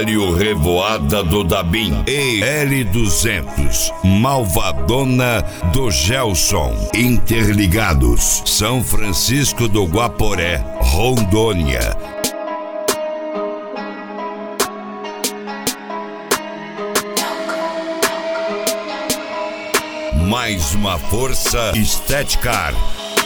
Carvalho Revoada do Dabim e L200, Malvadona do Gelson, interligados, São Francisco do Guaporé, Rondônia. Mais uma força Estética.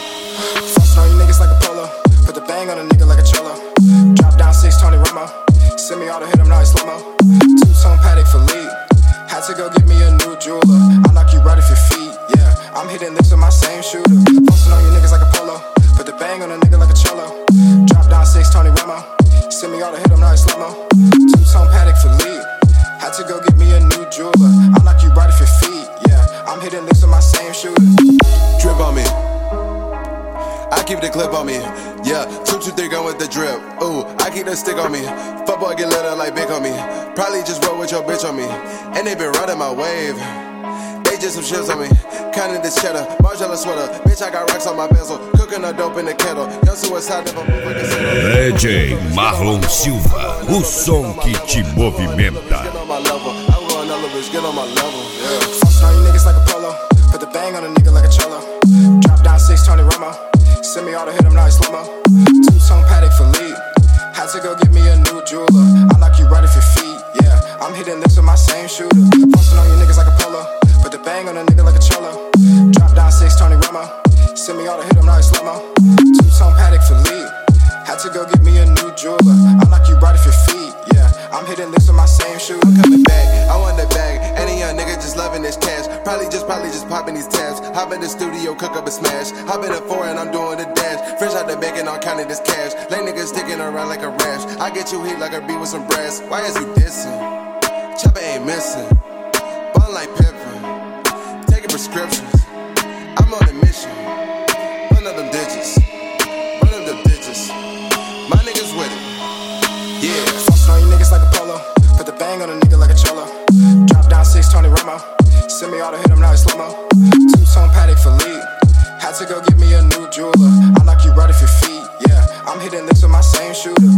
Put the bang on a nigga like a cello. Drop down 6 Tony Romo. Send me all to hit him now in slow-mo. Two-tone Patek for lead. Had to go get me a new jeweler. I'll knock you right off your feet, yeah. I'm hitting licks with my same shooter. Posting on you niggas like a polo. Put the bang on a nigga like a cello. Drop down 6 Tony Romo. Send me all to hit him now in slow-mo. Two-tone Patek for lead. Had to go get me a new jeweler. I'll knock you right off your feet, yeah. I'm hitting licks with my same shooter. Drip on me. I keep the clip on me, yeah. 223 gun with the drip. Ooh, I keep the stick on me. Fuck boy get lit up like big on me. Probably just roll with your bitch on me. And they been riding my wave. They just some shits on me. Counting this cheddar, Margiela sweater. Bitch, I got rocks on my bezel. Cooking the dope in the kettle. Young suicide never move like a settle. DJ Marlon Silva, o som que te movimenta. Get on my level. I'm going elevators, get on my level, yeah. Posting on you niggas like a polo. Put the bang on a nigga like a cello. Drop down 6 Tony Romo. Send me all to hit him now in slow-mo. Two-tone Patek for lead. Had to go get me a new jeweler. I'll knock you right off your feet, yeah. I'm hitting licks with my same shooter. Posting on you niggas like a polo. Put the bang on a nigga like a cello. Drop down 6 Tony Romo. Send me all to hit him now in slow-mo. Two-tone Patek for lead. Had to go get me a new jeweler. I'll knock you right off your feet, yeah. I'm hitting licks with my same shooter. I'm coming back, I want the bag. Any young nigga just loving this cash. Probably just popping these tabs. Hop in the studio, cook up a smash. Hop in the foreign, I'm doing the dash. Fresh out the bacon, I'm counting this cash. Lame niggas sticking around like a rash. I get you heat like a beat with some brass. Why is you dissing? Chopper ain't missing. Ballin' like Pippin. Taking prescriptions. I'm on a mission. Run up them digits. Run up them digits. My niggas with it. Yeah. Posting on you niggas like a polo. Put the bang on a nigga like a cello. Drop down 6 Tony Romo. Send me all to hit him now in slow-mo. Two-tone Patek for lead. Had to go get me a new jeweler. I'll knock you right off your feet, yeah. I'm hitting licks with my same shooter.